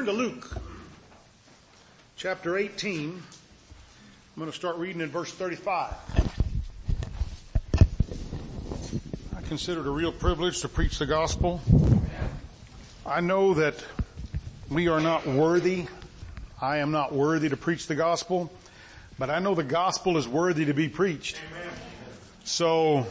Turn to Luke, chapter 18. I'm going to start reading in verse 35. I consider it a real privilege to preach the gospel. I know that we are not worthy. I am not worthy to preach the gospel, but I know the gospel is worthy to be preached. So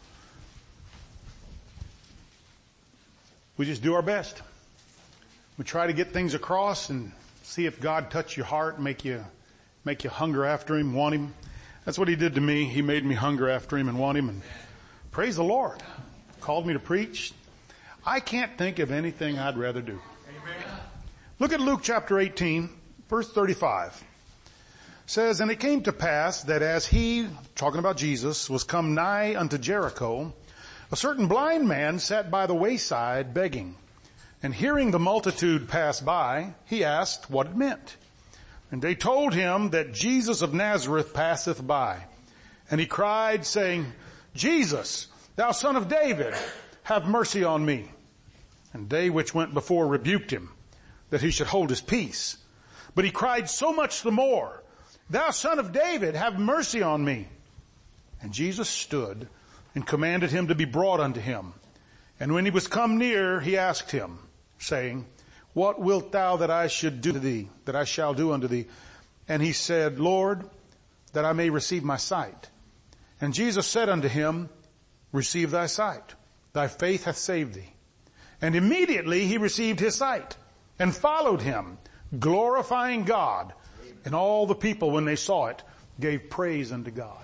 we just do our best. We try to get things across and see if God touch your heart and make you hunger after Him, want Him. That's what He did to me. He made me hunger after Him and want Him. And praise the Lord. Called me to preach. I can't think of anything I'd rather do. Amen. Look at Luke chapter 18, verse 35. It says, "And it came to pass that as he," talking about Jesus, "was come nigh unto Jericho, a certain blind man sat by the wayside begging. And hearing the multitude pass by, he asked what it meant. And they told him that Jesus of Nazareth passeth by. And he cried, saying, Jesus, thou son of David, have mercy on me. And they which went before rebuked him, that he should hold his peace. But he cried so much the more, Thou son of David, have mercy on me. And Jesus stood and commanded him to be brought unto him. And when he was come near, he asked him, saying, What wilt thou that I should do to thee, that I shall do unto thee? And he said, Lord, that I may receive my sight. And Jesus said unto him, Receive thy sight. Thy faith hath saved thee. And immediately he received his sight, and followed him, glorifying God. And all the people, when they saw it, gave praise unto God."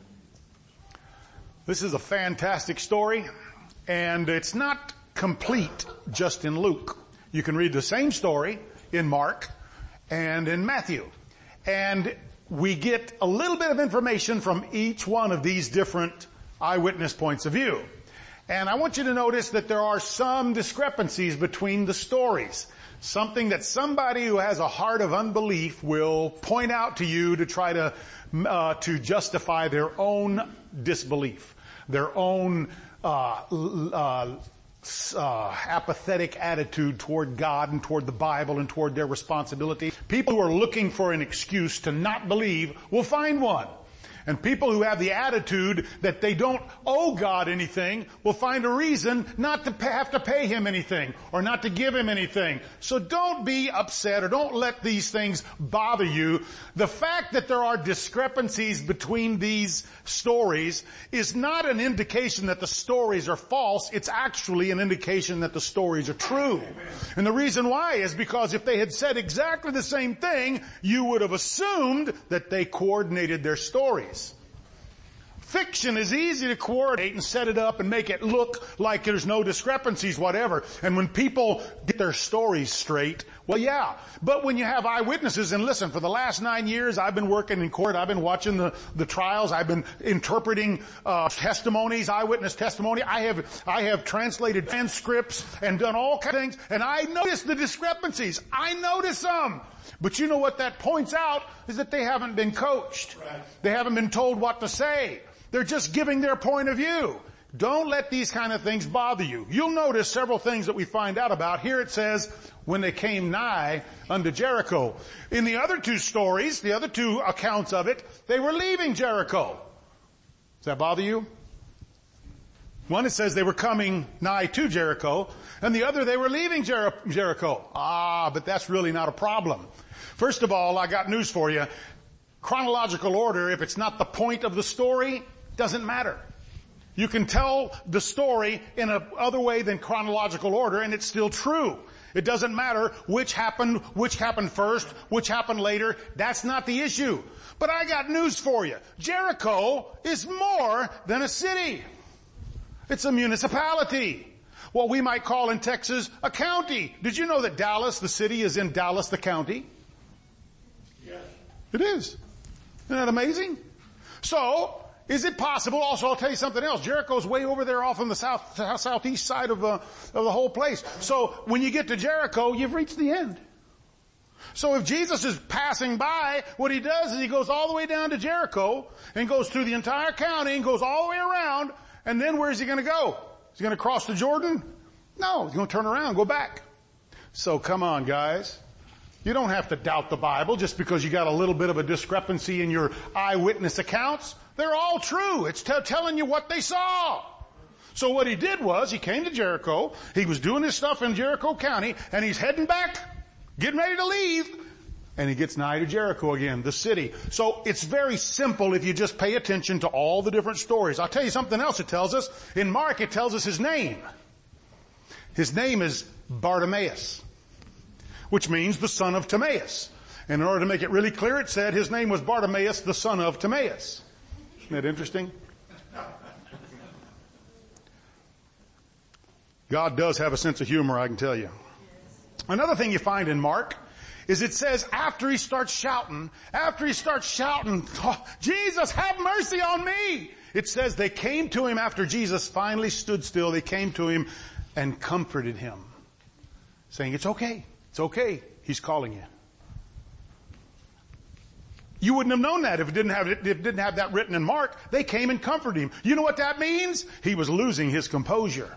This is a fantastic story, and it's not complete just in Luke. You can read the same story in Mark and in Matthew. And we get a little bit of information from each one of these different eyewitness points of view. And I want you to notice that there are some discrepancies between the stories. Something that somebody who has a heart of unbelief will point out to you to try to justify their own disbelief, their own apathetic attitude toward God and toward the Bible and toward their responsibility. People who are looking for an excuse to not believe will find one. And people who have the attitude that they don't owe God anything will find a reason not to have to pay Him anything or not to give Him anything. So don't be upset or don't let these things bother you. The fact that there are discrepancies between these stories is not an indication that the stories are false. It's actually an indication that the stories are true. And the reason why is because if they had said exactly the same thing, you would have assumed that they coordinated their stories. Fiction is easy to coordinate and set it up and make it look like there's no discrepancies, whatever. And when people get their stories straight, well, yeah. But when you have eyewitnesses, and listen, for the last 9 years, I've been working in court. I've been watching the trials. I've been interpreting testimonies, eyewitness testimony. I have translated transcripts and done all kinds of things. And I notice the discrepancies. I notice them. But you know what that points out is that they haven't been coached. Right. They haven't been told what to say. They're just giving their point of view. Don't let these kind of things bother you. You'll notice several things that we find out about. Here it says, when they came nigh unto Jericho. In the other two stories, the other two accounts of it, they were leaving Jericho. Does that bother you? One, it says they were coming nigh to Jericho, and the other, they were leaving Jericho. But that's really not a problem. First of all, I got news for you. Chronological order, if it's not the point of the story, doesn't matter. You can tell the story in a other way than chronological order, and it's still true. It doesn't matter which happened first, which happened later. That's not the issue. But I got news for you. Jericho is more than a city. It's a municipality. What we might call in Texas a county. Did you know that Dallas, the city, is in Dallas, the county? Yes. It is. Isn't that amazing? So, is it possible? Also, I'll tell you something else. Jericho's way over there off on the southeast side of the whole place. So, when you get to Jericho, you've reached the end. So if Jesus is passing by, what he does is he goes all the way down to Jericho and goes through the entire county and goes all the way around. And then where's he going to go? Is he going to cross the Jordan? No, he's going to turn around and go back. So come on, guys. You don't have to doubt the Bible just because you got a little bit of a discrepancy in your eyewitness accounts. They're all true. It's telling you what they saw. So what he did was he came to Jericho. He was doing his stuff in Jericho County, and he's heading back, getting ready to leave. And he gets nigh to Jericho again, the city. So it's very simple if you just pay attention to all the different stories. I'll tell you something else it tells us. In Mark, it tells us his name. His name is Bartimaeus, which means the son of Timaeus. And in order to make it really clear, it said his name was Bartimaeus, the son of Timaeus. Isn't that interesting? God does have a sense of humor, I can tell you. Another thing you find in Mark is it says after he starts shouting, oh, Jesus, have mercy on me. It says they came to him after Jesus finally stood still. They came to him and comforted him, saying, it's okay. He's calling you. You wouldn't have known that if it didn't have that written in Mark. They came and comforted him. You know what that means? He was losing his composure.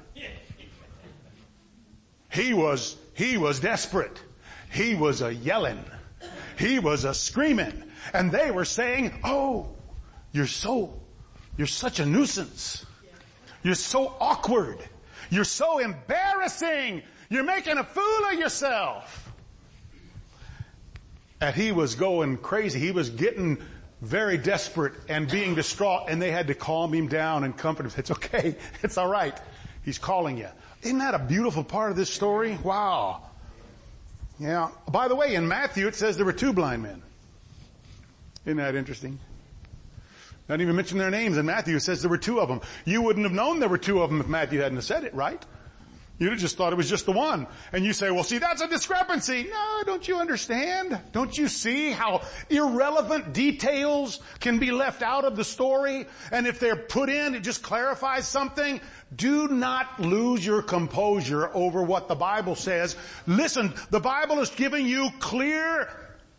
He was desperate. He was a yelling. He was a screaming. And they were saying, oh, you're such a nuisance. You're so awkward. You're so embarrassing. You're making a fool of yourself. And he was going crazy. He was getting very desperate and being distraught, and they had to calm him down and comfort him. It's okay. It's all right. He's calling you. Isn't that a beautiful part of this story? Wow. Yeah. By the way, in Matthew, it says there were 2 blind men. Isn't that interesting? Not even mention their names. In Matthew, it says there were 2 of them. You wouldn't have known there were 2 of them if Matthew hadn't said it, right? You'd have just thought it was just the one. And you say, well, see, that's a discrepancy. No, don't you understand? Don't you see how irrelevant details can be left out of the story? And if they're put in, it just clarifies something. Do not lose your composure over what the Bible says. Listen, the Bible is giving you clear,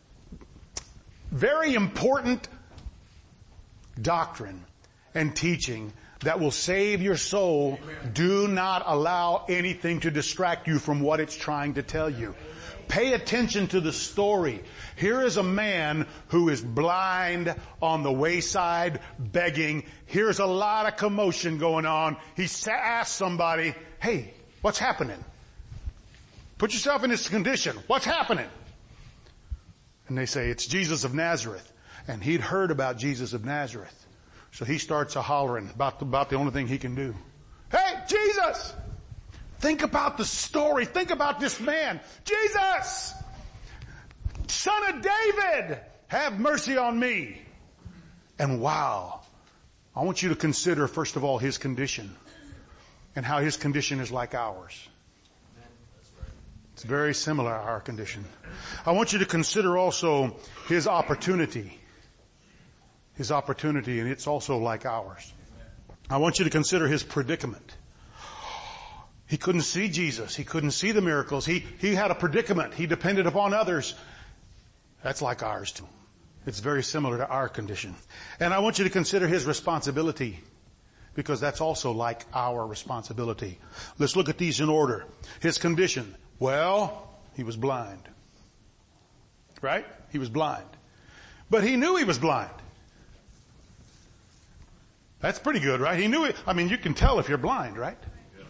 very important doctrine and teaching that will save your soul. Amen. Do not allow anything to distract you from what it's trying to tell you. Pay attention to the story. Here is a man who is blind on the wayside begging. Here's a lot of commotion going on. He asked somebody, hey, what's happening? Put yourself in this condition. What's happening? And they say, it's Jesus of Nazareth. And he'd heard about Jesus of Nazareth. So he starts a-hollering about the only thing he can do. Hey, Jesus! Think about the story. Think about this man. Jesus! Son of David! Have mercy on me. And wow. I want you to consider, first of all, his condition. And how his condition is like ours. It's very similar to our condition. I want you to consider also his opportunity. His opportunity, and it's also like ours. I want you to consider his predicament. He couldn't see Jesus. He couldn't see the miracles. He had a predicament. He depended upon others. That's like ours too. It's very similar to our condition. And I want you to consider his responsibility, because that's also like our responsibility. Let's look at these in order. His condition. Well, he was blind. Right? He was blind. But he knew he was blind. That's pretty good, right? He knew it. I mean, you can tell if you're blind, right?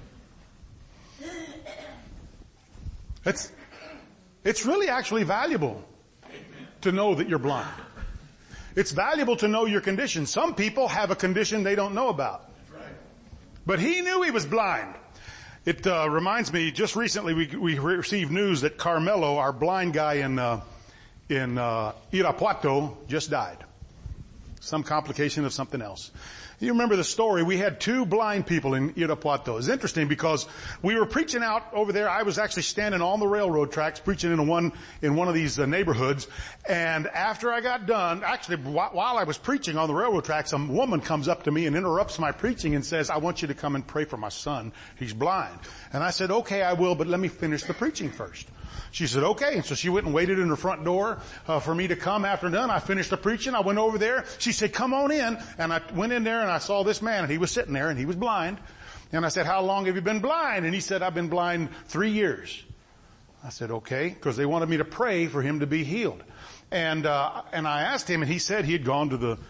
It's really actually valuable to know that you're blind. It's valuable to know your condition. Some people have a condition they don't know about. But he knew he was blind. It reminds me, just recently we received news that Carmelo, our blind guy in Irapuato, just died. Some complication of something else. You remember the story. We had 2 blind people in Irapuato. It's interesting because we were preaching out over there. I was actually standing on the railroad tracks preaching in one of these neighborhoods. And after I got done, actually while I was preaching on the railroad tracks, some woman comes up to me and interrupts my preaching and says, I want you to come and pray for my son. He's blind. And I said, okay, I will, but let me finish the preaching first. She said, okay. And so she went and waited in the front door for me to come. After done, I finished the preaching. I went over there. She said, come on in. And I went in there and I saw this man, and he was sitting there and he was blind. And I said, how long have you been blind? And he said, I've been blind 3 years. I said, okay, because they wanted me to pray for him to be healed. And I asked him, and he said he'd gone to the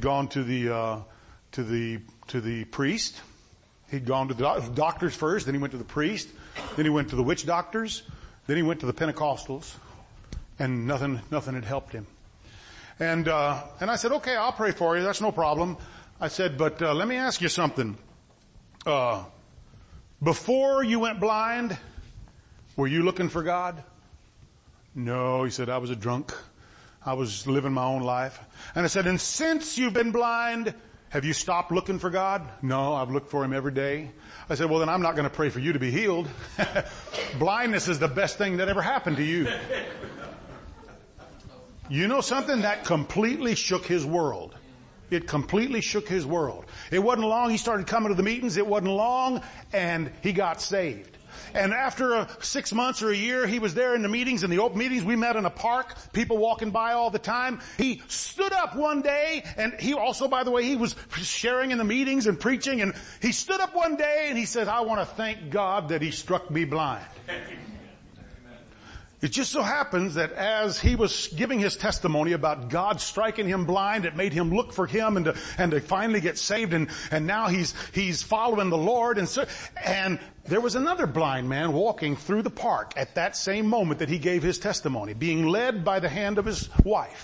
priest. He'd gone to the doctors first, then he went to the priest, then he went to the witch doctors, then he went to the Pentecostals, and nothing had helped him. And I said, okay, I'll pray for you. That's no problem. I said, but let me ask you something. Before you went blind, were you looking for God? No, he said, I was a drunk. I was living my own life. And I said, and since you've been blind, have you stopped looking for God? No, I've looked for him every day. I said, well, then I'm not going to pray for you to be healed. Blindness is the best thing that ever happened to you. You know something? That completely shook his world. It completely shook his world. It wasn't long. He started coming to the meetings. It wasn't long, and he got saved. And after 6 months or a year, he was there in the meetings, in the open meetings. We met in a park, people walking by all the time. He stood up one day, and he also, by the way, he was sharing in the meetings and preaching, and he stood up one day and he said, I want to thank God that he struck me blind. It just so happens that as he was giving his testimony about God striking him blind, it made him look for him and to finally get saved, and now he's following the Lord, and there was another blind man walking through the park at that same moment that he gave his testimony, being led by the hand of his wife.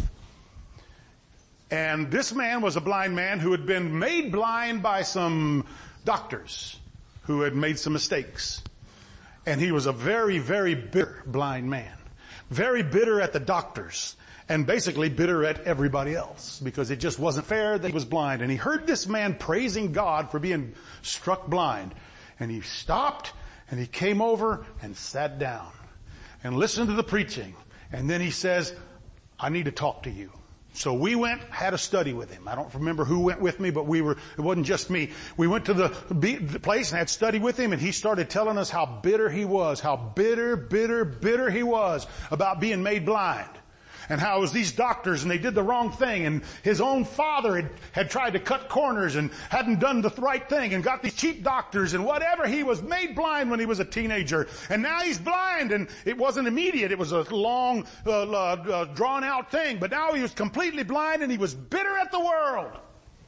And this man was a blind man who had been made blind by some doctors who had made some mistakes. And he was a very, very bitter blind man. Very bitter at the doctors. And basically bitter at everybody else. Because it just wasn't fair that he was blind. And he heard this man praising God for being struck blind. And he stopped and he came over and sat down. And listened to the preaching. And then he says, I need to talk to you. So we went, had a study with him. I don't remember who went with me, but it wasn't just me. We went to the place and had study with him, and he started telling us how bitter he was, how bitter he was about being made blind. And how it was these doctors and they did the wrong thing, and his own father had tried to cut corners and hadn't done the right thing and got these cheap doctors and whatever. He was made blind when he was a teenager, and now he's blind, and it wasn't immediate. It was a long, drawn out thing, but now he was completely blind and he was bitter at the world.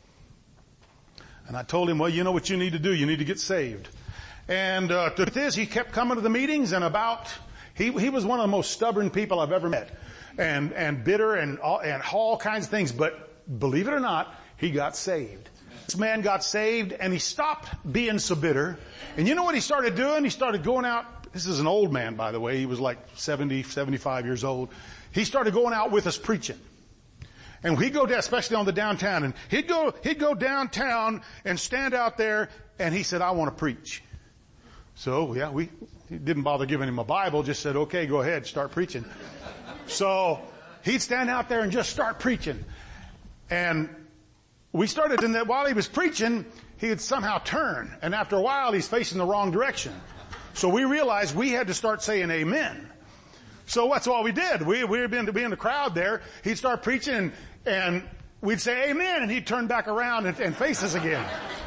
And I told him, well, you know what you need to do? You need to get saved. And the truth is, he kept coming to the meetings, and he was one of the most stubborn people I've ever met. And bitter and all kinds of things. But believe it or not, he got saved. This man got saved and he stopped being so bitter. And you know what he started doing? He started going out. This is an old man, by the way. He was like 70, 75 years old. He started going out with us preaching. And he'd go down, especially on the downtown, and he'd go downtown and stand out there, and he said, I want to preach. So yeah, we didn't bother giving him a Bible, just said, okay, go ahead, start preaching. So he'd stand out there and just start preaching. And we started in that while he was preaching, he'd somehow turn. And after a while, he's facing the wrong direction. So we realized we had to start saying amen. So that's all we did. We'd be in the crowd there. He'd start preaching and we'd say amen, and he'd turn back around and face us again.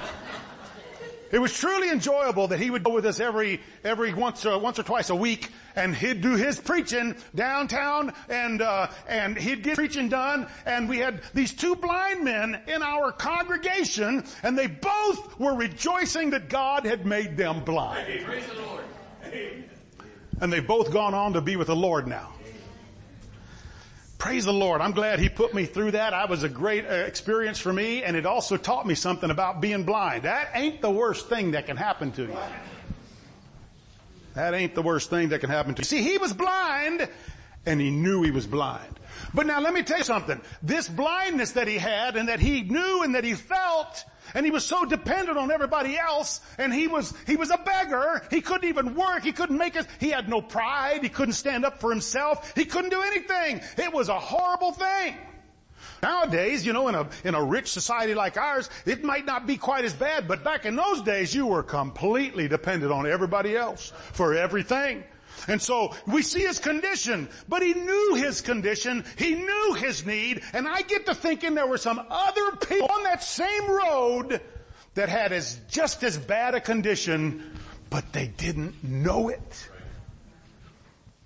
It was truly enjoyable that he would go with us every once or twice a week, and he'd do his preaching downtown, and he'd get preaching done, and we had these two blind men in our congregation, and they both were rejoicing that God had made them blind. Praise the Lord. And they've both gone on to be with the Lord now. Praise the Lord. I'm glad he put me through that. That was a great experience for me, and it also taught me something about being blind. That ain't the worst thing that can happen to you. That ain't the worst thing that can happen to you. See, he was blind, and he knew he was blind. But now let me tell you something. This blindness that he had, and that he knew and that he felt, and he was so dependent on everybody else, and he was a beggar. He couldn't even work. He couldn't make it. He had no pride. He couldn't stand up for himself. He couldn't do anything. It was a horrible thing. Nowadays, you know, in a rich society like ours, it might not be quite as bad, but back in those days, you were completely dependent on everybody else for everything. And so we see his condition, but he knew his condition, he knew his need, and I get to thinking there were some other people on that same road that had just as bad a condition, but they didn't know it.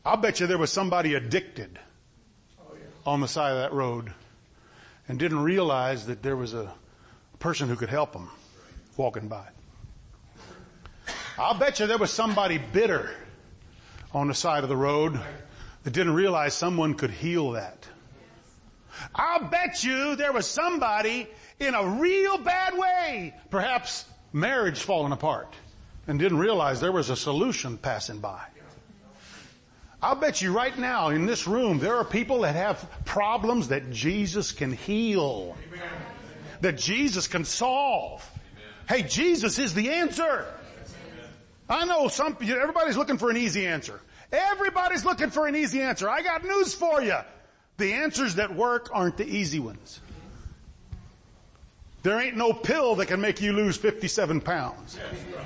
I'll bet you there was somebody addicted on the side of that road and didn't realize that there was a person who could help them walking by. I'll bet you there was somebody bitter on the side of the road that didn't realize someone could heal that. I'll bet you there was somebody in a real bad way, perhaps marriage falling apart, and didn't realize there was a solution passing by. I'll bet you right now in this room there are people that have problems that Jesus can heal, that Jesus can solve. Hey, Jesus is the answer. I know everybody's looking for an easy answer. Everybody's looking for an easy answer. I got news for you. The answers that work aren't the easy ones. There ain't no pill that can make you lose 57 pounds.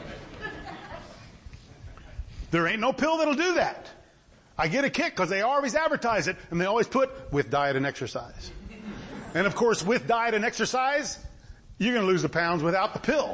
There ain't no pill that'll do that. I get a kick because they always advertise it and they always put with diet and exercise. And of course, with diet and exercise, you're going to lose the pounds without the pill.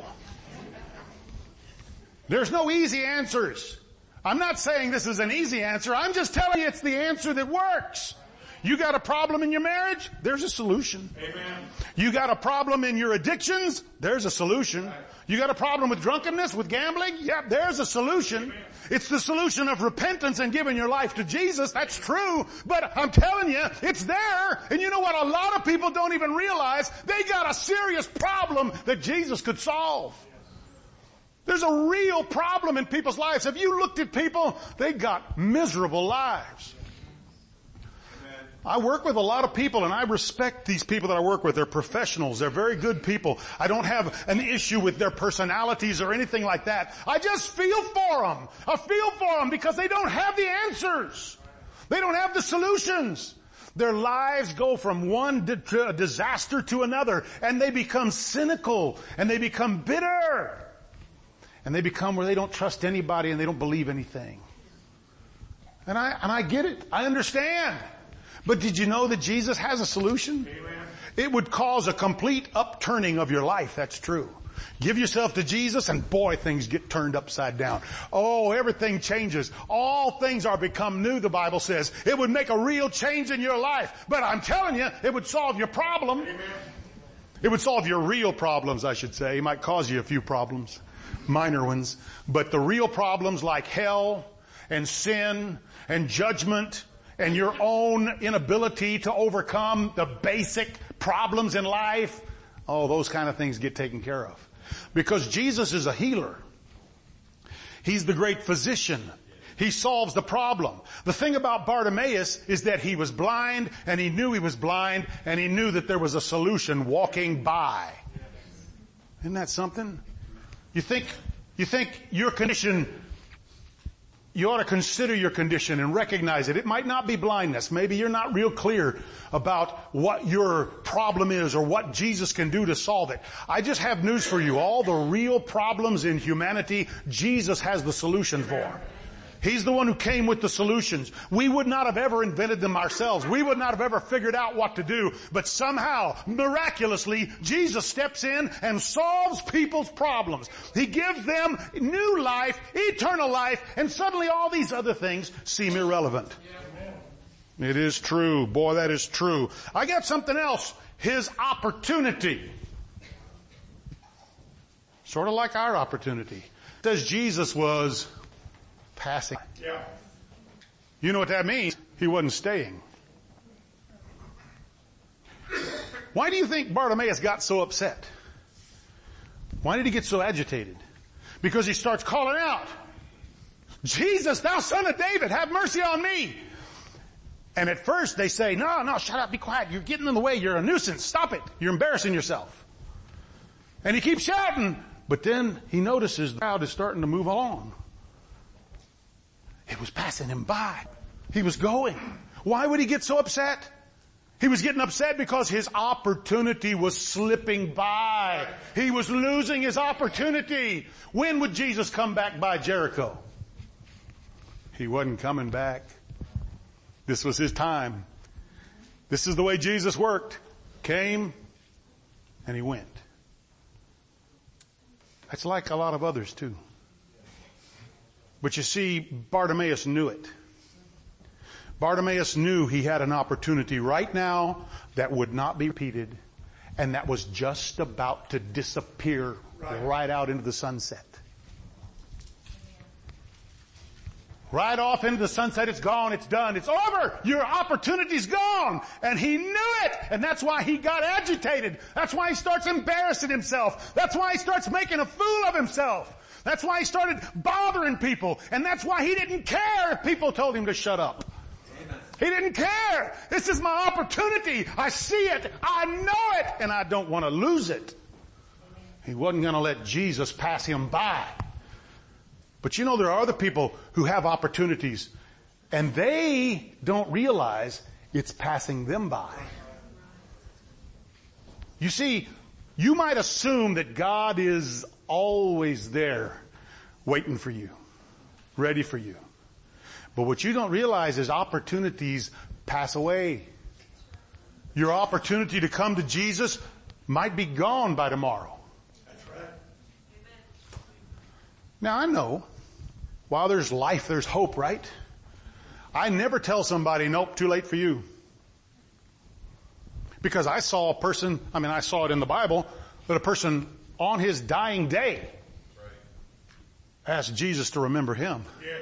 There's no easy answers. I'm not saying this is an easy answer. I'm just telling you it's the answer that works. You got a problem in your marriage? There's a solution. Amen. You got a problem in your addictions? There's a solution. You got a problem with drunkenness, with gambling? Yep, there's a solution. Amen. It's the solution of repentance and giving your life to Jesus. That's true. But I'm telling you, it's there. And you know what? A lot of people don't even realize they got a serious problem that Jesus could solve. There's a real problem in people's lives. Have you looked at people? They got miserable lives. I work with a lot of people and I respect these people that I work with. They're professionals. They're very good people. I don't have an issue with their personalities or anything like that. I just feel for them. I feel for them because they don't have the answers. They don't have the solutions. Their lives go from one disaster to another and they become cynical and they become bitter. And they become where they don't trust anybody and they don't believe anything. And I get it. I understand. But did you know that Jesus has a solution? Amen. It would cause a complete upturning of your life. That's true. Give yourself to Jesus and boy, things get turned upside down. Oh, everything changes. All things are become new, the Bible says. It would make a real change in your life. But I'm telling you, it would solve your problem. Amen. It would solve your real problems, I should say. It might cause you a few problems. Minor ones. But the real problems like hell and sin and judgment and your own inability to overcome the basic problems in life, oh, those kind of things get taken care of. Because Jesus is a healer. He's the great physician. He solves the problem. The thing about Bartimaeus is that he was blind and he knew he was blind and he knew that there was a solution walking by. Isn't that something? You think your condition, you ought to consider your condition and recognize it. It might not be blindness. Maybe you're not real clear about what your problem is or what Jesus can do to solve it. I just have news for you. All the real problems in humanity, Jesus has the solution for. He's the one who came with the solutions. We would not have ever invented them ourselves. We would not have ever figured out what to do. But somehow, miraculously, Jesus steps in and solves people's problems. He gives them new life, eternal life, and suddenly all these other things seem irrelevant. It is true. Boy, that is true. I got something else. His opportunity. Sort of like our opportunity. It says Jesus was passing. Yeah. You know what that means? He wasn't staying. Why do you think Bartimaeus got so upset? Why did he get so agitated? Because he starts calling out, Jesus, thou son of David, have mercy on me. And at first they say, no, shut up, be quiet. You're getting in the way. You're a nuisance. Stop it. You're embarrassing yourself. And he keeps shouting. But then he notices the crowd is starting to move along. It was passing him by. He was going. Why would he get so upset? He was getting upset because his opportunity was slipping by. He was losing his opportunity. When would Jesus come back by Jericho? He wasn't coming back. This was his time. This is the way Jesus worked. Came and he went. That's like a lot of others too. But you see, Bartimaeus knew it. Bartimaeus knew he had an opportunity right now that would not be repeated, and that was just about to disappear right out into the sunset. Right off into the sunset, it's gone, it's done, it's over, your opportunity's gone. And he knew it, and that's why he got agitated. That's why he starts embarrassing himself. That's why he starts making a fool of himself. That's why he started bothering people, and that's why he didn't care if people told him to shut up. Amen. He didn't care. This is my opportunity. I see it, I know it, and I don't want to lose it. He wasn't going to let Jesus pass him by. But you know, there are other people who have opportunities and they don't realize it's passing them by. You see, you might assume that God is always there waiting for you, ready for you. But what you don't realize is opportunities pass away. Your opportunity to come to Jesus might be gone by tomorrow. That's right. Now I know, while there's life, there's hope, right? I never tell somebody, nope, too late for you. Because I saw a person, I saw it in the Bible, that a person on his dying day asked Jesus to remember him.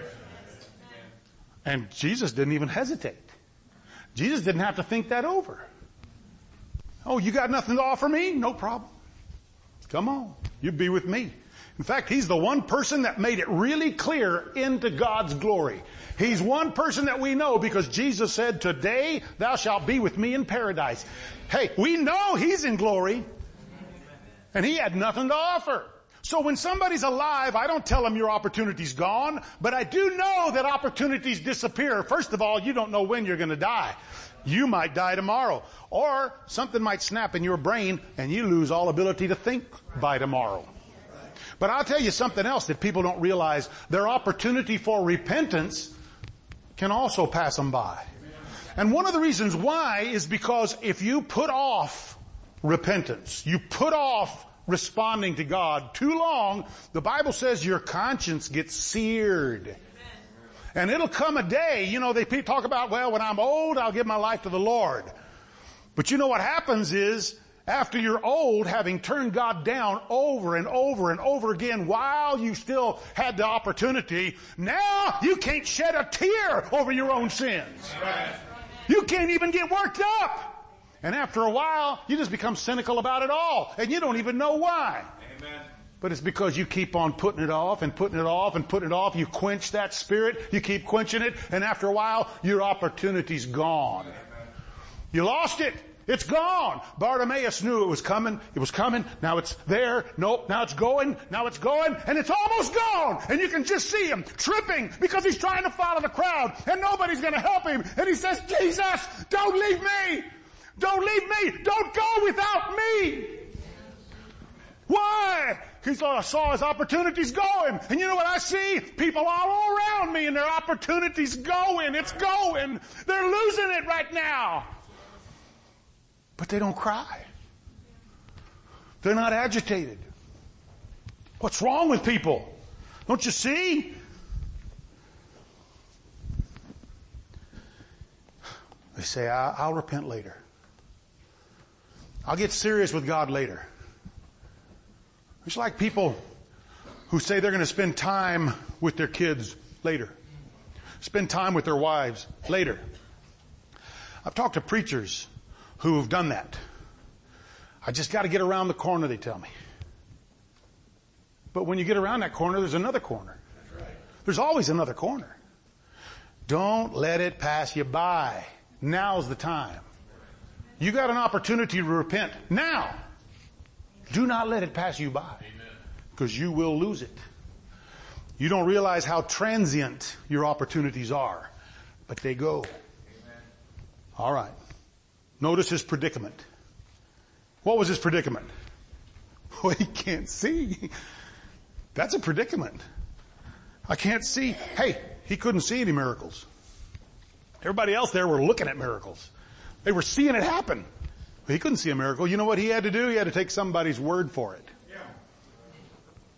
And Jesus didn't even hesitate. Jesus didn't have to think that over. Oh, you got nothing to offer me? No problem. Come on, you be with me. In fact, he's the one person that made it really clear into God's glory. He's one person that we know because Jesus said, today thou shalt be with me in paradise. Hey, we know he's in glory and he had nothing to offer. So when somebody's alive, I don't tell them your opportunity's gone, but I do know that opportunities disappear. First of all, you don't know when you're going to die. You might die tomorrow, or something might snap in your brain and you lose all ability to think by tomorrow. But I'll tell you something else that people don't realize. Their opportunity for repentance can also pass them by. And one of the reasons why is because if you put off repentance, you put off responding to God too long, the Bible says your conscience gets seared. And it'll come a day, they talk about, well, when I'm old, I'll give my life to the Lord. But you know what happens is, after you're old, having turned God down over and over and over again while you still had the opportunity, now you can't shed a tear over your own sins. You can't even get worked up. And after a while, you just become cynical about it all. And you don't even know why. Amen. But it's because you keep on putting it off and putting it off and putting it off. You quench that spirit. You keep quenching it. And after a while, your opportunity's gone. Amen. You lost it. It's gone. Bartimaeus knew it was coming. It was coming. Now it's there. Nope. Now it's going. Now it's going. And it's almost gone. And you can just see him tripping because he's trying to follow the crowd and nobody's going to help him. And he says, Jesus, don't leave me. Don't leave me. Don't go without me. Why? He saw his opportunities going. And you know what I see? People all around me and their opportunities going. It's going. They're losing it right now. But they don't cry. They're not agitated. What's wrong with people? Don't you see? They say, I'll repent later. I'll get serious with God later. It's like people who say they're going to spend time with their kids later. Spend time with their wives later. I've talked to preachers who have done that. I just got to get around the corner, they tell me. But when you get around that corner, there's another corner. That's right. There's always another corner. Don't let it pass you by. Now's the time. You got an opportunity to repent now. Do not let it pass you by, because you will lose it. You don't realize how transient your opportunities are, but they go. Amen. All right. Notice his predicament. What was his predicament? Well, he can't see. That's a predicament. I can't see. Hey, he couldn't see any miracles. Everybody else there were looking at miracles. They were seeing it happen. But he couldn't see a miracle. You know what he had to do? He had to take somebody's word for it. Yeah.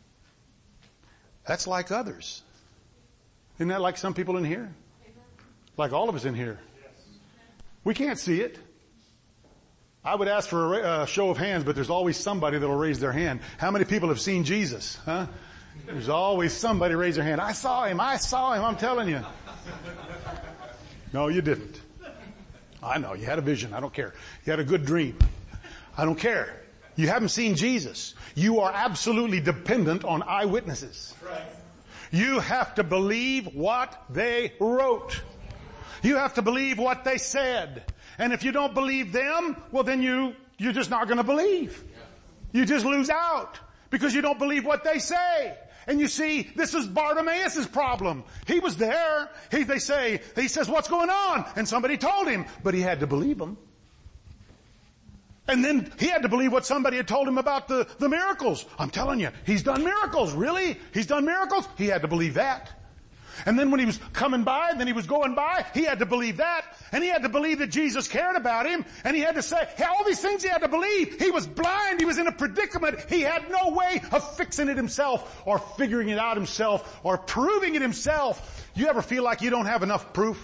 That's like others. Isn't that like some people in here? Like all of us in here. We can't see it. I would ask for a show of hands, but there's always somebody that'll raise their hand. How many people have seen Jesus? Huh? There's always somebody raise their hand. I saw him, I'm telling you. No, you didn't. I know, you had a vision, I don't care. You had a good dream. I don't care. You haven't seen Jesus. You are absolutely dependent on eyewitnesses. You have to believe what they wrote. You have to believe what they said. And if you don't believe them, well then you're just not going to believe. You just lose out because you don't believe what they say. And you see, this is Bartimaeus' problem. He was there. He says, what's going on? And somebody told him, but he had to believe them. And then he had to believe what somebody had told him about the miracles. I'm telling you, he's done miracles. Really? He's done miracles? He had to believe that. And then when he was coming by, and then he was going by, he had to believe that. And he had to believe that Jesus cared about him. And he had to say, all these things he had to believe. He was blind. He was in a predicament. He had no way of fixing it himself or figuring it out himself or proving it himself. You ever feel like you don't have enough proof?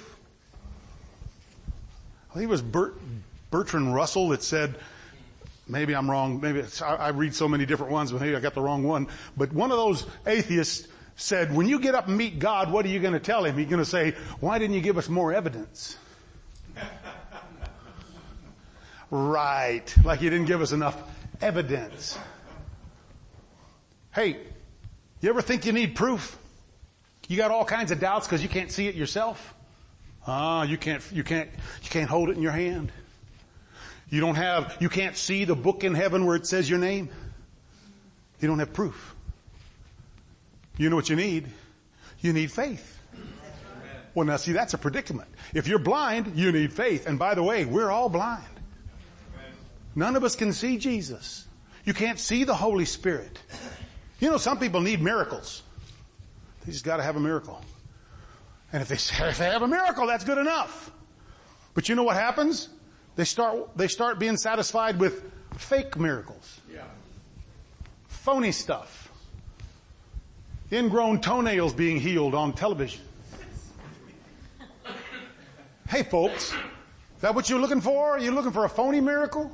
I think it was Bertrand Russell that said, maybe I'm wrong, I read so many different ones, but maybe I got the wrong one. But one of those atheists said, when you get up and meet God, what are you going to tell him? He's going to say, why didn't you give us more evidence? Right. Like you didn't give us enough evidence. Hey, you ever think you need proof? You got all kinds of doubts because you can't see it yourself? You can't hold it in your hand. You can't see the book in heaven where it says your name. You don't have proof. You know what you need? You need faith. Well, now see, that's a predicament. If you're blind, you need faith. And by the way, we're all blind. None of us can see Jesus. You can't see the Holy Spirit. You know, some people need miracles. They just got to have a miracle. And if they have a miracle, that's good enough. But you know what happens? They start being satisfied with fake miracles. Phony stuff. Ingrown toenails being healed on television. Hey folks, is that what you're looking for? You're looking for a phony miracle?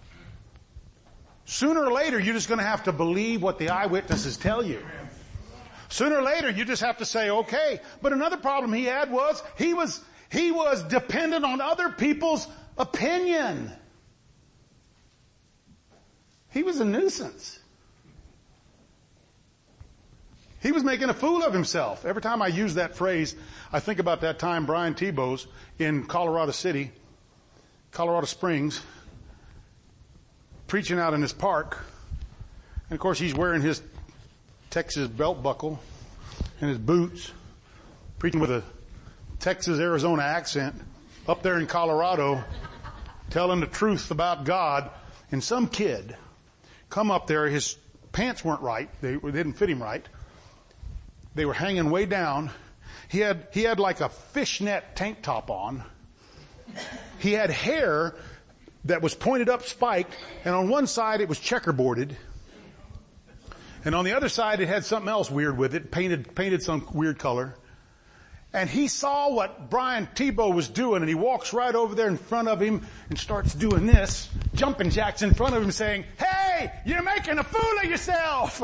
Sooner or later, you're just going to have to believe what the eyewitnesses tell you. Sooner or later, you just have to say, okay. But another problem he had was, he was dependent on other people's opinion. He was a nuisance. He was making a fool of himself. Every time I use that phrase, I think about that time Brian Tebow's in Colorado Springs, preaching out in his park. And of course he's wearing his Texas belt buckle and his boots, preaching with a Texas, Arizona accent up there in Colorado, telling the truth about God. And some kid come up there, his pants weren't right. They didn't fit him right. They were hanging way down. He had like a fishnet tank top on. He had hair that was pointed up, spiked, and on one side it was checkerboarded. And on the other side it had something else weird with it, painted some weird color. And he saw what Brian Tebow was doing, and he walks right over there in front of him and starts doing this, jumping jacks in front of him saying, "Hey, you're making a fool of yourself."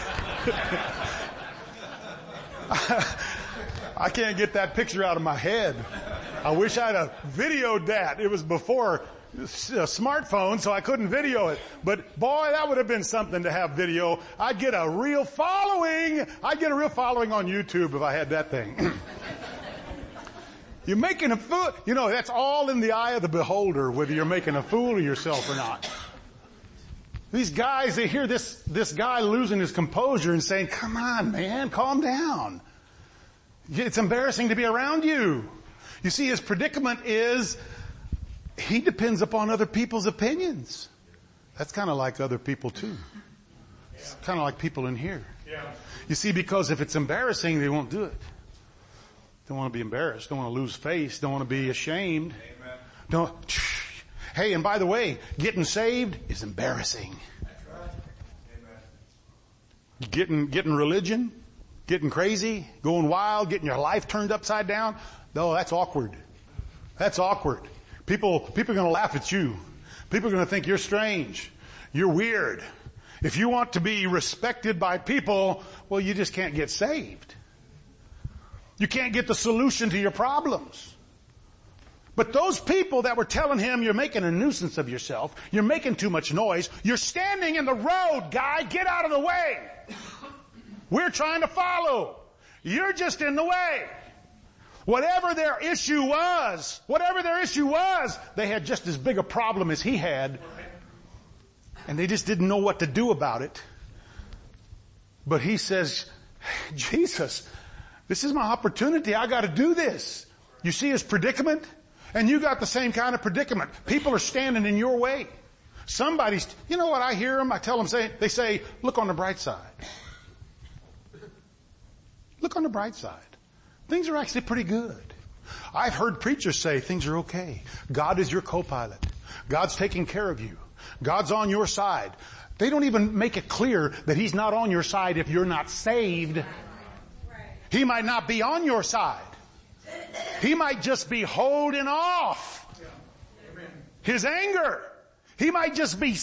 I can't get that picture out of my head. I wish I'd have videoed that. It was before smartphone, so I couldn't video it. But boy, that would have been something to have video. I'd get a real following. I'd get a real following on YouTube if I had that thing. You're making a fool. You know, that's all in the eye of the beholder, whether you're making a fool of yourself or not. These guys, they hear this guy losing his composure and saying, "Come on, man, calm down. It's embarrassing to be around you." You see, his predicament is he depends upon other people's opinions. That's kind of like other people too. It's kind of like people in here. You see, because if it's embarrassing, they won't do it. Don't want to be embarrassed. Don't want to lose face. Don't want to be ashamed. Hey, and by the way, getting saved is embarrassing. That's right. Amen. Getting religion Getting crazy, going wild, getting your life turned upside down. No, that's awkward. That's awkward. People are going to laugh at you. People are going to think you're strange. You're weird. If you want to be respected by people, well, you just can't get saved. You can't get the solution to your problems. But those people that were telling him, you're making a nuisance of yourself, you're making too much noise, you're standing in the road, guy, get out of the way. We're trying to follow. You're just in the way. Whatever their issue was, they had just as big a problem as he had. And they just didn't know what to do about it. But he says, Jesus, this is my opportunity. I got to do this. You see his predicament? And you got the same kind of predicament. People are standing in your way. Somebody's, you know what, I hear them, I tell them, they say, look on the bright side. Look on the bright side. Things are actually pretty good. I've heard preachers say things are okay. God is your co-pilot. God's taking care of you. God's on your side. They don't even make it clear that he's not on your side if you're not saved. He might not be on your side. He might just be holding off his anger. He might just be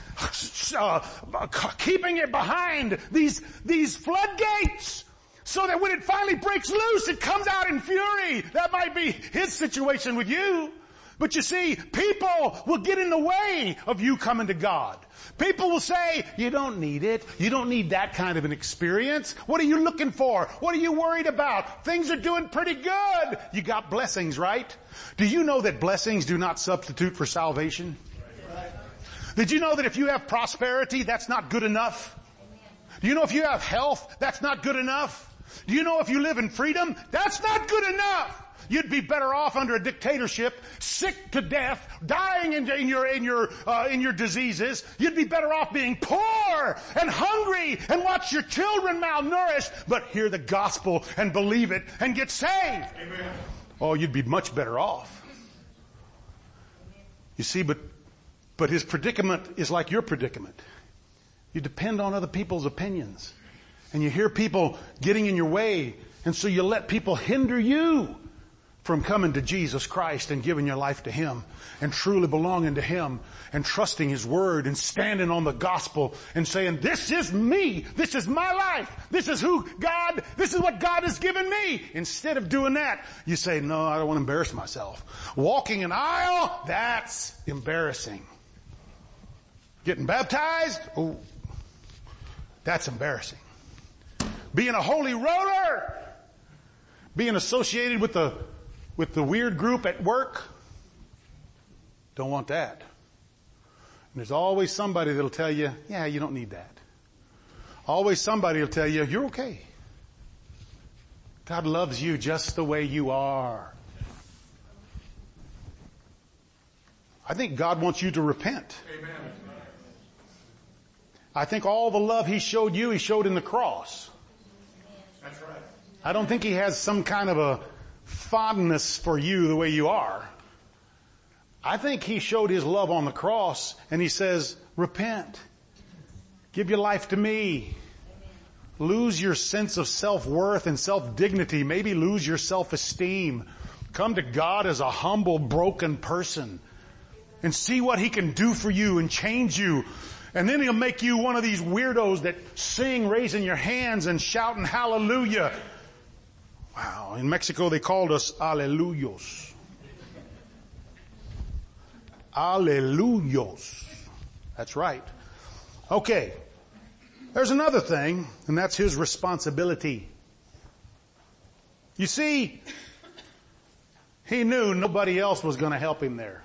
keeping it behind these floodgates so that when it finally breaks loose, it comes out in fury. That might be his situation with you. But you see, people will get in the way of you coming to God. People will say, you don't need it. You don't need that kind of an experience. What are you looking for? What are you worried about? Things are doing pretty good. You got blessings, right? Do you know that blessings do not substitute for salvation? Did you know that if you have prosperity, that's not good enough? Do you know if you have health, that's not good enough? Do you know if you live in freedom, that's not good enough? You'd be better off under a dictatorship, sick to death, dying in your diseases. You'd be better off being poor and hungry and watch your children malnourished, but hear the gospel and believe it and get saved. Amen. Oh, you'd be much better off. You see, but his predicament is like your predicament. You depend on other people's opinions, and you hear people getting in your way, and so you let people hinder you from coming to Jesus Christ and giving your life to him and truly belonging to him and trusting his word and standing on the gospel and saying, this is me. This is my life. This is what God has given me. Instead of doing that, you say, no, I don't want to embarrass myself. Walking an aisle, that's embarrassing. Getting baptized, oh, that's embarrassing. Being a holy roller, being associated with the weird group at work, don't want that. And there's always somebody that'll tell you, yeah, you don't need that. Always somebody will tell you, you're okay. God loves you just the way you are. I think God wants you to repent. Amen. I think all the love he showed you, he showed in the cross. That's right. I don't think he has some kind of a fondness for you the way you are. I think he showed his love on the cross and he says, repent. Give your life to me. Lose your sense of self-worth and self-dignity. Maybe lose your self-esteem. Come to God as a humble, broken person and see what he can do for you and change you. And then he'll make you one of these weirdos that sing raising your hands and shouting hallelujah. Wow, in Mexico they called us aleluyos. Aleluyos. That's right. Okay. There's another thing, and that's his responsibility. You see, he knew nobody else was going to help him there.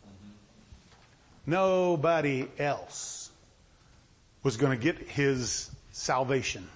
Nobody else was going to get his salvation.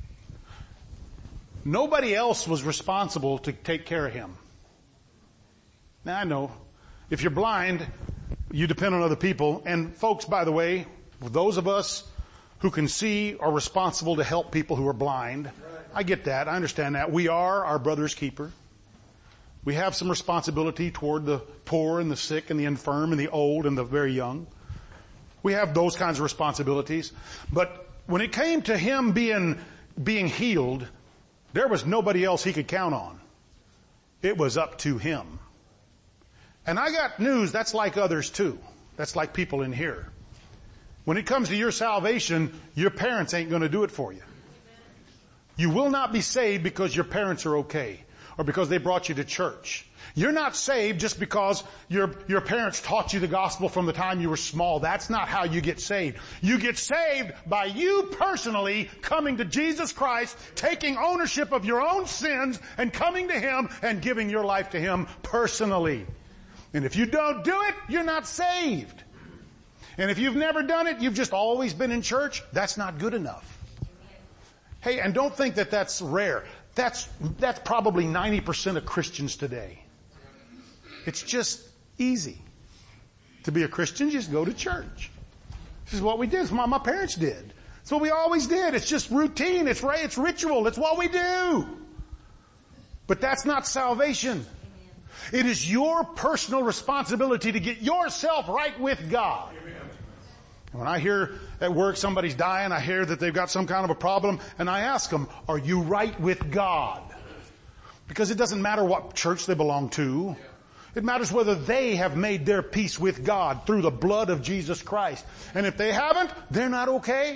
Nobody else was responsible to take care of him. Now I know, if you're blind, you depend on other people. And folks, by the way, those of us who can see are responsible to help people who are blind. I get that. I understand that. We are our brother's keeper. We have some responsibility toward the poor and the sick and the infirm and the old and the very young. We have those kinds of responsibilities. But when it came to him being healed, There was nobody else he could count on. It was up to him. And I got news, that's like others too. That's like people in here. When it comes to your salvation, your parents ain't going to do it for you. You will not be saved because your parents are okay or because they brought you to church. You're not saved just because your parents taught you the gospel from the time you were small. That's not how you get saved. You get saved by you personally coming to Jesus Christ, taking ownership of your own sins and coming to Him and giving your life to Him personally. And if you don't do it, you're not saved. And if you've never done it, you've just always been in church, that's not good enough. Hey, and don't think that that's rare. That's probably 90% of Christians today. It's just easy. To be a Christian, just go to church. This is what we did. It's what my parents did. It's what we always did. It's just routine. It's ritual. It's what we do. But that's not salvation. It is your personal responsibility to get yourself right with God. When I hear at work somebody's dying, I hear that they've got some kind of a problem, and I ask them, are you right with God? Because it doesn't matter what church they belong to. It matters whether they have made their peace with God through the blood of Jesus Christ. And if they haven't, they're not okay.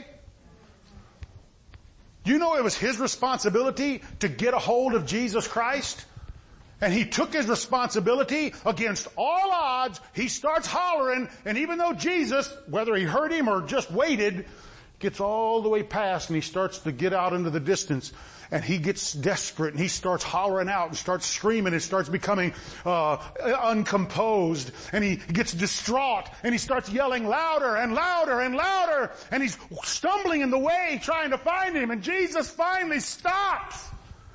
You know it was His responsibility to get a hold of Jesus Christ? And He took His responsibility against all odds. He starts hollering, and even though Jesus, whether He heard Him or just waited, gets all the way past and He starts to get out into the distance, and he gets desperate and he starts hollering out and starts screaming and starts becoming uncomposed, and he gets distraught and he starts yelling louder and louder and louder, and he's stumbling in the way trying to find Him, and Jesus finally stops.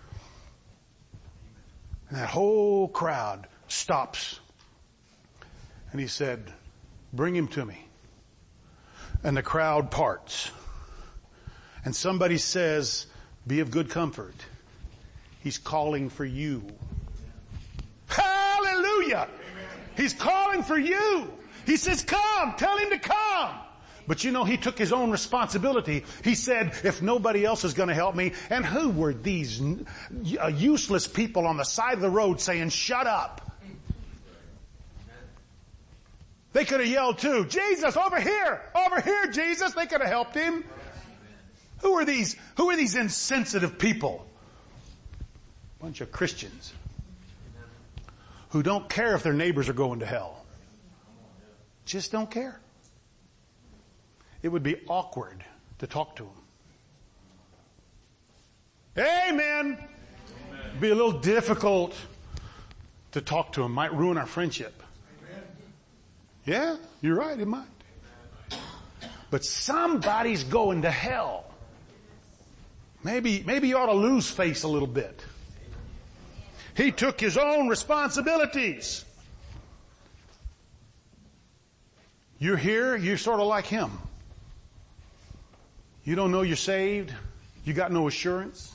And that whole crowd stops. And He said, bring him to me. And the crowd parts. And somebody says, be of good comfort. He's calling for you. Hallelujah! He's calling for you. He says, come. Tell him to come. But you know, He took His own responsibility. He said, if nobody else is going to help me, and who were these useless people on the side of the road saying, shut up? They could have yelled too, Jesus, over here, Jesus. They could have helped him. Who are these insensitive people? Bunch of Christians who don't care if their neighbors are going to hell. Just don't care. It would be awkward to talk to them. Amen. It'd be a little difficult to talk to them. Might ruin our friendship. Yeah, you're right, it might. But somebody's going to hell. Maybe you ought to lose face a little bit. He took His own responsibilities. You're here, you're sort of like Him. You don't know you're saved. You got no assurance.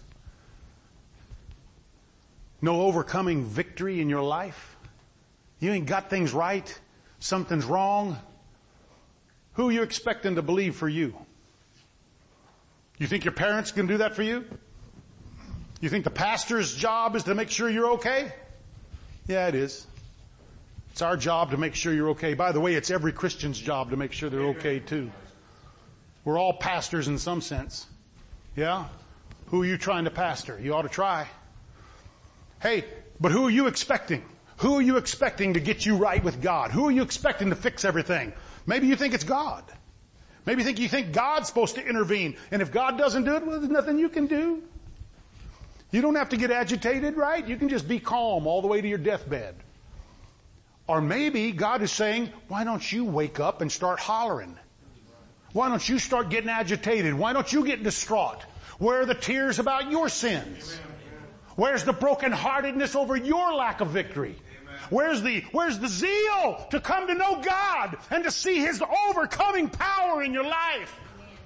No overcoming victory in your life. You ain't got things right. Something's wrong. Who are you expecting to believe for you? You think your parents can do that for you? You think the pastor's job is to make sure you're okay? Yeah, it is. It's our job to make sure you're okay. By the way, it's every Christian's job to make sure they're okay too. We're all pastors in some sense. Yeah? Who are you trying to pastor? You ought to try. Hey, but who are you expecting? Who are you expecting to get you right with God? Who are you expecting to fix everything? Maybe you think it's God. Maybe you think God's supposed to intervene. And if God doesn't do it, well, there's nothing you can do. You don't have to get agitated, right? You can just be calm all the way to your deathbed. Or maybe God is saying, why don't you wake up and start hollering? Why don't you start getting agitated? Why don't you get distraught? Where are the tears about your sins? Where's the brokenheartedness over your lack of victory? Where's the zeal to come to know God and to see His overcoming power in your life?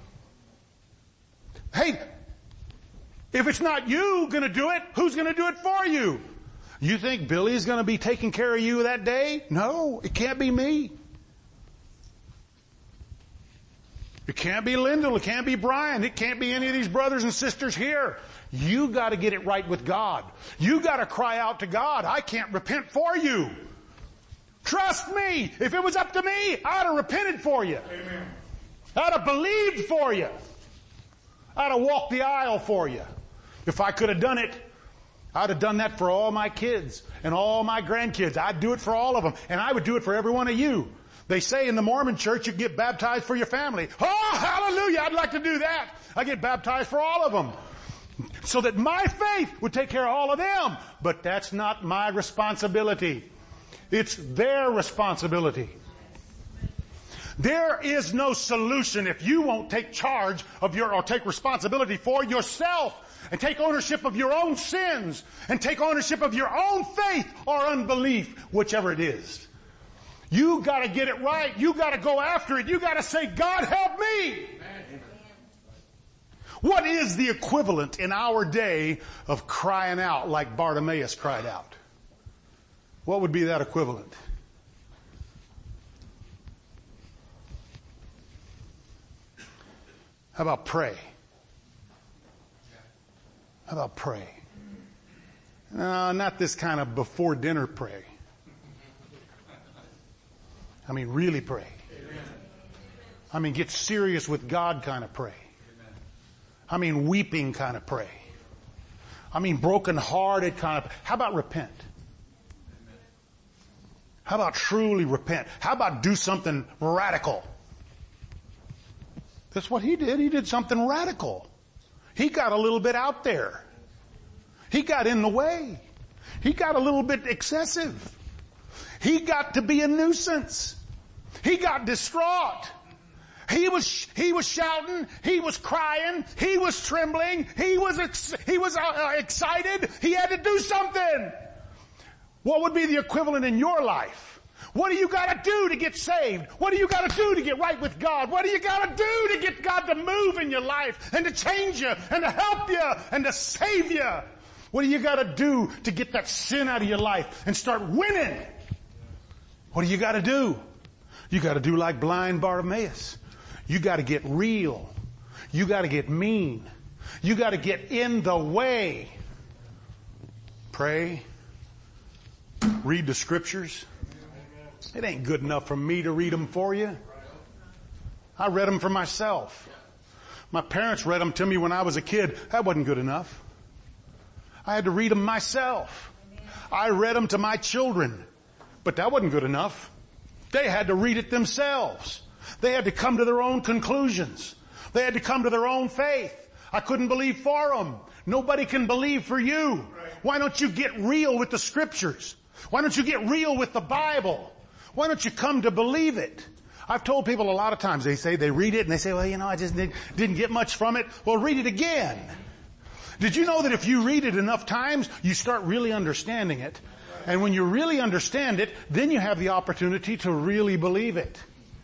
Hey, if it's not you going to do it, who's going to do it for you? You think Billy's going to be taking care of you that day? No, it can't be me. It can't be Lyndall. It can't be Brian. It can't be any of these brothers and sisters here. You got to get it right with God. You got to cry out to God. I can't repent for you. Trust me. If it was up to me, I'd have repented for you. Amen. I'd have believed for you. I'd have walked the aisle for you. If I could have done it, I'd have done that for all my kids and all my grandkids. I'd do it for all of them. And I would do it for every one of you. They say in the Mormon church you get baptized for your family. Oh, hallelujah, I'd like to do that. I get baptized for all of them. So that my faith would take care of all of them. But that's not my responsibility. It's their responsibility. There is no solution if you won't take charge of or take responsibility for yourself and take ownership of your own sins and take ownership of your own faith or unbelief, whichever it is. You gotta get it right. You gotta go after it. You gotta say, God help me. Amen. What is the equivalent in our day of crying out like Bartimaeus cried out? What would be that equivalent? How about pray? How about pray? No, not this kind of before dinner pray. I mean, really pray. I mean, get serious with God kind of pray. I mean, weeping kind of pray. I mean, broken-hearted kind of. How about repent? How about truly repent? How about do something radical? That's what he did. He did something radical. He got a little bit out there. He got in the way. He got a little bit excessive. He got to be a nuisance. He got distraught. He was shouting. He was crying. He was trembling. He was excited. He had to do something. What would be the equivalent in your life? What do you got to do to get saved? What do you got to do to get right with God? What do you got to do to get God to move in your life and to change you and to help you and to save you? What do you got to do to get that sin out of your life and start winning? What do you got to do? You got to do like blind Bartimaeus. You got to get real. You got to get mean. You got to get in the way. Pray. Read the scriptures. It ain't good enough for me to read them for you. I read them for myself. My parents read them to me when I was a kid. That wasn't good enough. I had to read them myself. I read them to my children. But that wasn't good enough. They had to read it themselves. They had to come to their own conclusions. They had to come to their own faith. I couldn't believe for them. Nobody can believe for you. Why don't you get real with the scriptures? Why don't you get real with the Bible? Why don't you come to believe it? I've told people a lot of times, they say they read it and they say, well, I just didn't get much from it. Well, read it again. Did you know that if you read it enough times, you start really understanding it? And when you really understand it, then you have the opportunity to really believe it.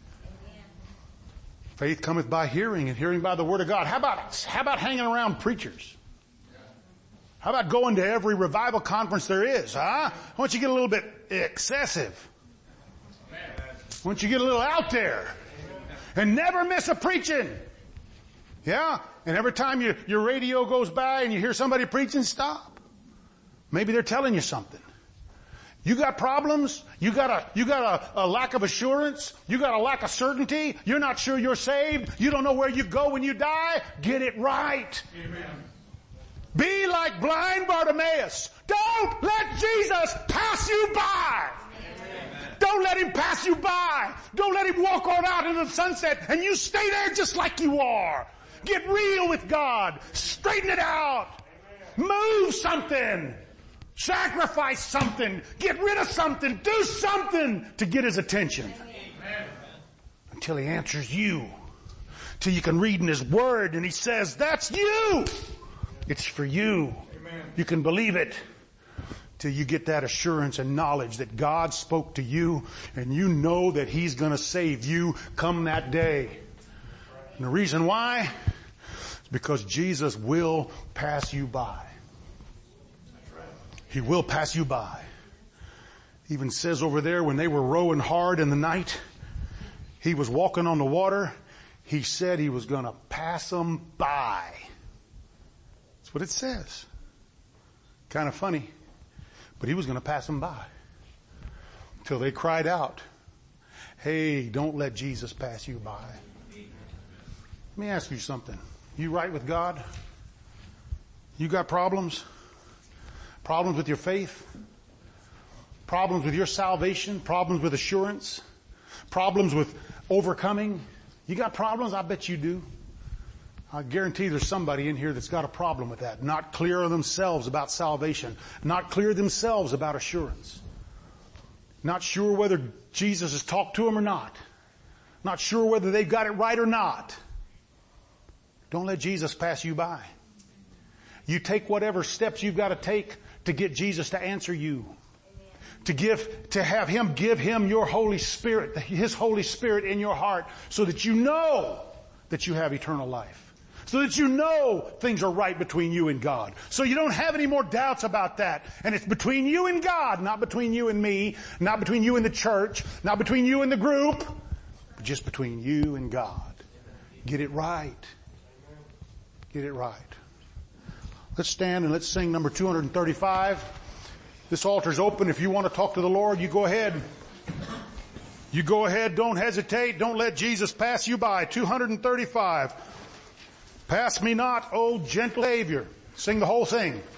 Faith cometh by hearing, and hearing by the word of God. How about hanging around preachers? How about going to every revival conference there is, huh? Why don't you get a little bit excessive? Why don't you get a little out there? And never miss a preaching. Yeah? And every time your radio goes by and you hear somebody preaching, stop. Maybe they're telling you something. You got problems? You got a lack of assurance? You got a lack of certainty? You're not sure you're saved? You don't know where you go when you die? Get it right. Amen. Be like blind Bartimaeus. Don't let Jesus pass you by. Amen. Don't let him pass you by. Don't let him walk on out into the sunset and you stay there just like you are. Get real with God. Straighten it out. Move something. Sacrifice something. Get rid of something. Do something to get his attention. Amen. Until he answers you. Till you can read in his word and he says, that's you. It's for you. Amen. You can believe it. Till you get that assurance and knowledge that God spoke to you and you know that he's going to save you come that day. And the reason why is because Jesus will pass you by. He will pass you by. Even says over there when they were rowing hard in the night, he was walking on the water. He said he was going to pass them by. That's what it says. Kind of funny. But he was going to pass them by. Till they cried out, hey, don't let Jesus pass you by. Let me ask you something. You right with God? You got problems? Problems with your faith? Problems with your salvation? Problems with assurance? Problems with overcoming? You got problems? I bet you do. I guarantee there's somebody in here that's got a problem with that. Not clear of themselves about salvation. Not clear themselves about assurance. Not sure whether Jesus has talked to them or not. Not sure whether they've got it right or not. Don't let Jesus pass you by. You take whatever steps you've got to take to get Jesus to answer you. To have Him give Him your Holy Spirit, His Holy Spirit in your heart, so that you know that you have eternal life. So that you know things are right between you and God. So you don't have any more doubts about that. And it's between you and God, not between you and me, not between you and the church, not between you and the group, but just between you and God. Get it right. Get it right. Let's stand and let's sing number 235. This altar's open. If you want to talk to the Lord, you go ahead. You go ahead. Don't hesitate. Don't let Jesus pass you by. 235. Pass me not, O gentle Savior. Sing the whole thing.